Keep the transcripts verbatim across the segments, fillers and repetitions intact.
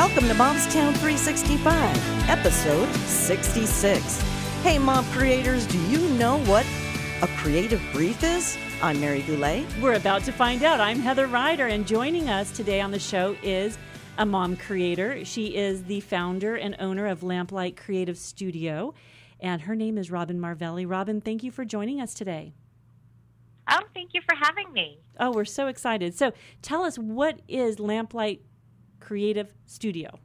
Welcome to Momstown three sixty-five, episode sixty-six. Hey, mom creators, do you know what a creative brief is? I'm Mary Goulet. We're about to find out. I'm Heather Ryder, and joining us today on the show is a mom creator. She is the founder and owner of Lamplight Creative Studio, and her name is Robin Marvelli. Robin, thank you for joining us today. Oh, thank you for having me. Oh, we're so excited. So tell us, what is Lamplight Creative Studio?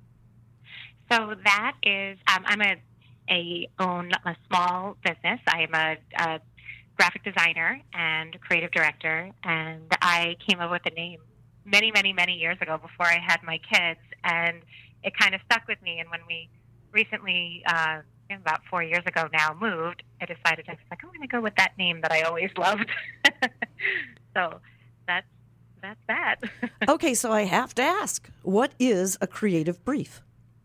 So that is, um, I'm a, a own a small business. I am a, a graphic designer and creative director, and I came up with the name many, many, many years ago before I had my kids, and it kind of stuck with me. And when we recently, uh, about four years ago now, moved, I decided I was like, I'm going to go with that name that I always loved. So that's that's that. Okay, so I have to ask, what is a creative brief?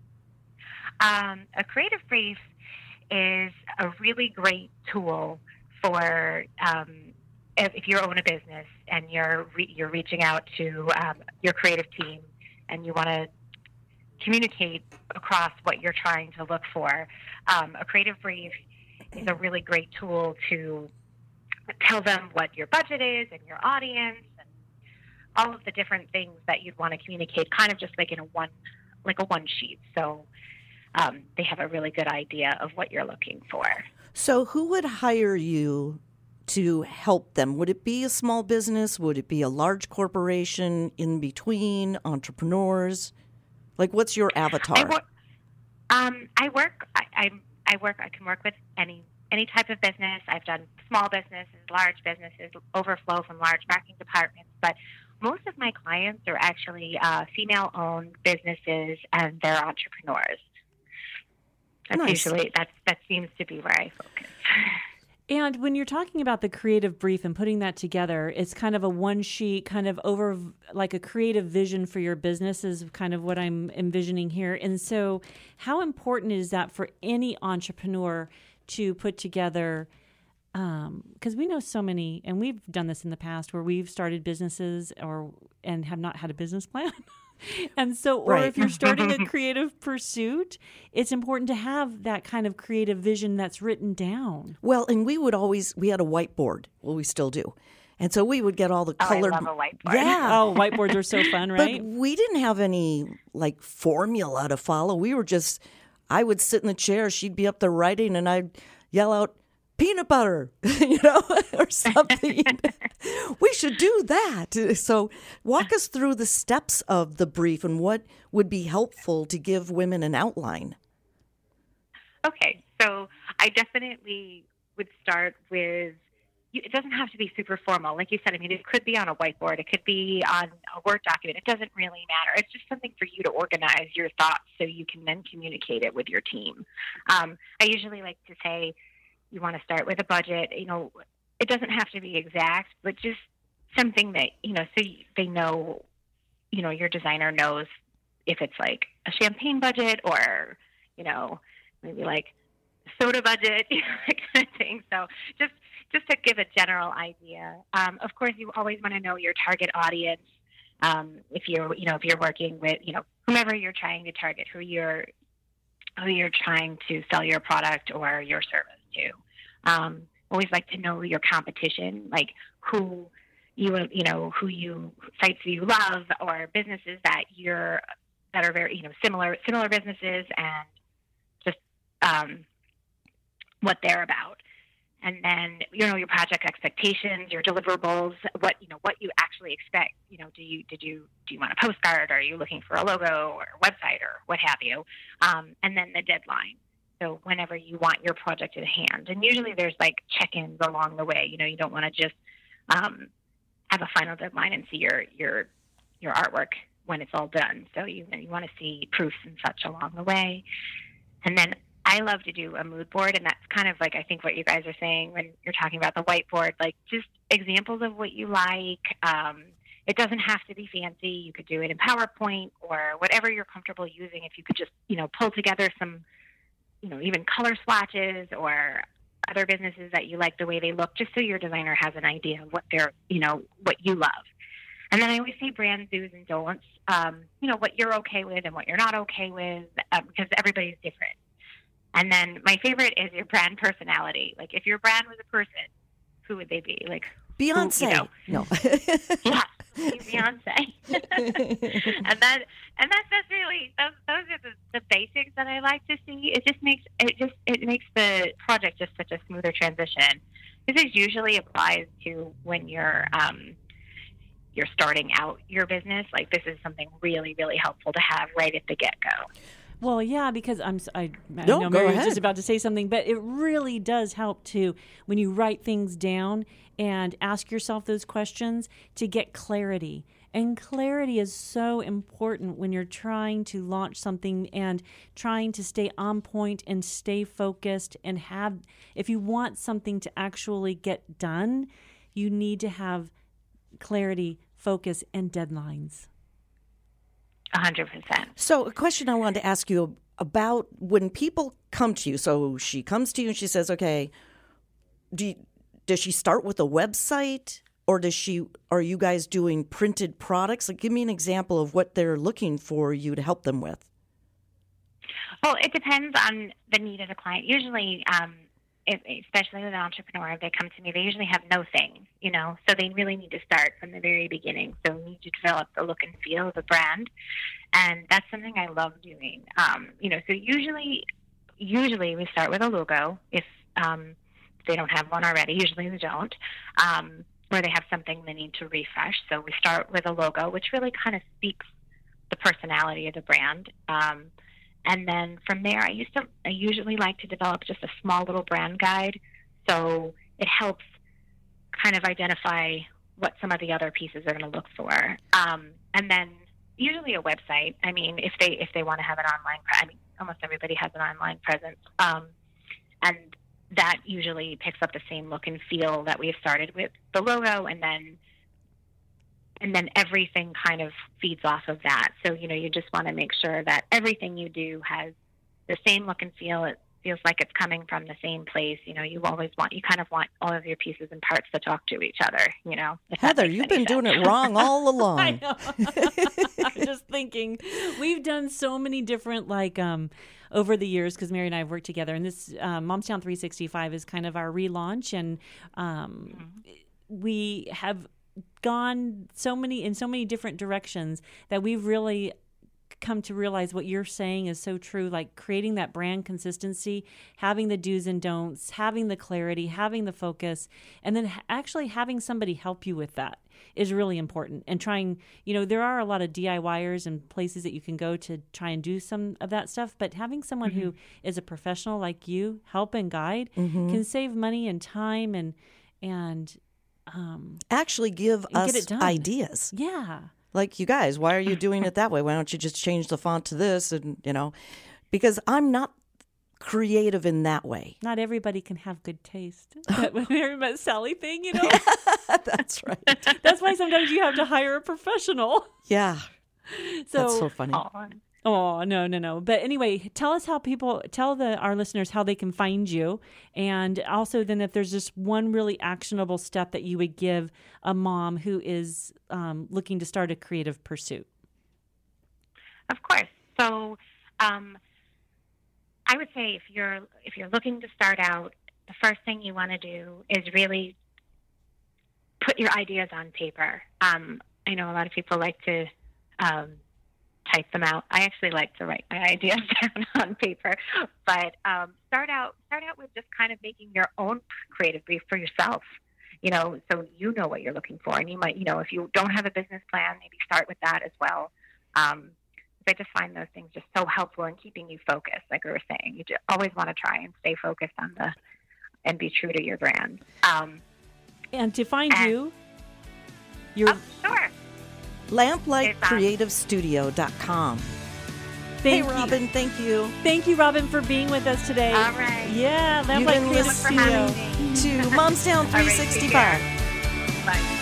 Um, a creative brief is a really great tool for um, if, if you own a business and you're re- you're reaching out to um, your creative team and you want to communicate across what you're trying to look for. Um, a creative brief is a really great tool to tell them what your budget is and your audience and all of the different things that you'd want to communicate, kind of just like in a one, like a one sheet. So um, they have a really good idea of what you're looking for. So who would hire you to help them? Would it be a small business? Would it be a large corporation, in between, entrepreneurs? Like, what's your avatar? I work. Um, I work. I, I, I work. I can work with any any type of business. I've done small businesses, large businesses, overflow from large marketing departments. But most of my clients are actually uh, female-owned businesses, and they're entrepreneurs. That's Nice. usually that's that seems to be where I focus. And when you're talking about the creative brief and putting that together, it's kind of a one sheet, kind of over like a creative vision for your business is kind of what I'm envisioning here. And so how important is that for any entrepreneur to put together? Because um, we know so many, and we've done this in the past where we've started businesses or and have not had a business plan. And so, or Right. if you're starting a creative pursuit, it's important to have that kind of creative vision that's written down. Well, and we would always, we had a whiteboard. Well, we still do. And so we would get all the Oh, colored. I love a whiteboard. Yeah. Oh, whiteboards are so fun, right? But we didn't have any like formula to follow. We were just, I would sit in the chair, she'd be up there writing, and I'd yell out, peanut butter, you know, or something. We should do that. So walk us through the steps of the brief and what would be helpful to give women an outline. Okay, so I definitely would start with, it doesn't have to be super formal. Like you said, I mean, it could be on a whiteboard. It could be on a Word document. It doesn't really matter. It's just something for you to organize your thoughts so you can then communicate it with your team. Um, I usually like to say, you want to start with a budget. You know, it doesn't have to be exact, but just something that, you know, so they know, you know, your designer knows if it's like a champagne budget or, you know, maybe like soda budget, you know, that kind of thing. So just just to give a general idea. Um, of course, you always want to know your target audience. Um, if you're, you know, if you're working with, you know, whomever you're trying to target, who you're who you're trying to sell your product or your service to. Um, always like to know your competition, like who you, you know, who you sites you love or businesses that you're that are very, you know, similar similar businesses, and just um, what they're about. And then, you know, your project expectations, your deliverables, what, you know, what you actually expect. You know, do you, did you, do you want a postcard? Are you looking for a logo or a website or what have you? Um, and then the deadline. So whenever you want your project at hand. And usually there's like check-ins along the way. You know, you don't want to just um, have a final deadline and see your, your, your artwork when it's all done. So you, you want to see proofs and such along the way. And then I love to do a mood board, and that's kind of like, I think what you guys are saying when you're talking about the whiteboard, like just examples of what you like. Um, it doesn't have to be fancy. You could do it in PowerPoint or whatever you're comfortable using. If you could just, you know, pull together some, you know, even color swatches or other businesses that you like the way they look, just so your designer has an idea of what they're, you know, what you love. And then I always say brand do's and don'ts, um, you know, what you're okay with and what you're not okay with, uh, because everybody's different. And then my favorite is your brand personality. Like if your brand was a person, who would they be? Like Beyonce. Who, you know? No. Yeah, Beyonce. and that and that's that's really those those are the, the basics that I like to see. It just makes it just it makes the project just such a smoother transition. This is usually applies to when you're um, you're starting out your business. Like this is something really really helpful to have right at the get go. Well, yeah, because I'm, I, I no, know go Mary ahead. was just about to say something, but it really does help to, when you write things down and ask yourself those questions, to get clarity. And clarity is so important when you're trying to launch something and trying to stay on point and stay focused and have, if you want something to actually get done, you need to have clarity, focus, and deadlines. A hundred percent. So a question I wanted to ask you about when people come to you. So she comes to you and she says, okay, do you, does she start with a website or does she, are you guys doing printed products? Like, give me an example of what they're looking for you to help them with. Well, it depends on the need of the client. Usually, um, if, especially with an entrepreneur, if they come to me, they usually have no things, you know, so they really need to start from the very beginning. So we need to develop the look and feel of the brand. And that's something I love doing. Um, you know, so usually, usually we start with a logo if um, they don't have one already. Usually they don't, um, or they have something they need to refresh. So we start with a logo, which really kind of speaks the personality of the brand. Um, And then from there, I used to, I usually like to develop just a small little brand guide. So it helps kind of identify what some of the other pieces are going to look for. Um, and then usually a website. I mean, if they, if they want to have an online, pre- I mean, almost everybody has an online presence. Um, and that usually picks up the same look and feel that we've started with the logo, and then And then everything kind of feeds off of that. So, you know, you just want to make sure that everything you do has the same look and feel. It feels like it's coming from the same place. You know, you always want, you kind of want all of your pieces and parts to talk to each other, you know. Heather, you've been doing it wrong all along. I know. I'm just thinking, we've done so many different, like, um, over the years, because Mary and I have worked together, and this uh, Momstown three sixty-five is kind of our relaunch, and um, mm-hmm. we have gone so many in so many different directions that we've really come to realize what you're saying is so true, like creating that brand consistency, having the do's and don'ts, having the clarity, having the focus, and then actually having somebody help you with that is really important. And trying, you know, there are a lot of DIYers and places that you can go to try and do some of that stuff, but having someone mm-hmm. who is a professional like you help and guide mm-hmm. can save money and time and and Um, actually give us ideas. Yeah. Like, you guys, why are you doing it that way? Why don't you just change the font to this? And, you know, because I'm not creative in that way. Not everybody can have good taste. That Mary Met Sally thing, you know? That's right. That's why sometimes you have to hire a professional. Yeah. So, that's so funny. Oh, Oh, no, no, no. But anyway, tell us how people, tell the our listeners how they can find you. And also then if there's just one really actionable step that you would give a mom who is um, looking to start a creative pursuit. Of course. So um, I would say if you're if you're looking to start out, the first thing you want to do is really put your ideas on paper. Um, I know a lot of people like to um, type them out. I actually like to write my ideas down on paper, but um, start out start out with just kind of making your own creative brief for yourself. You know, so you know what you're looking for, and you might, you know, if you don't have a business plan, maybe start with that as well. Um, I just find those things just so helpful in keeping you focused. Like we were saying, you just always want to try and stay focused on the and be true to your brand. Um, and to find and, you, you're oh, sure. lamplight creative studio dot com. Thank hey, you. Robin, thank you. Thank you, Robin, for being with us today. All right. Yeah, Lamplight Creative Studio. To Momstown three sixty-five. Bye.